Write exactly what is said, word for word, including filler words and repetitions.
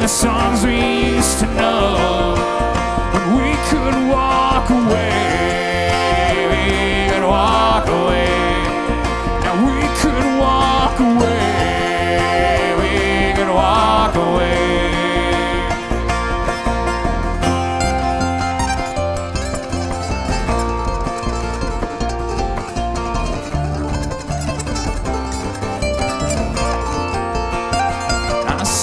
the songs we used to know when we could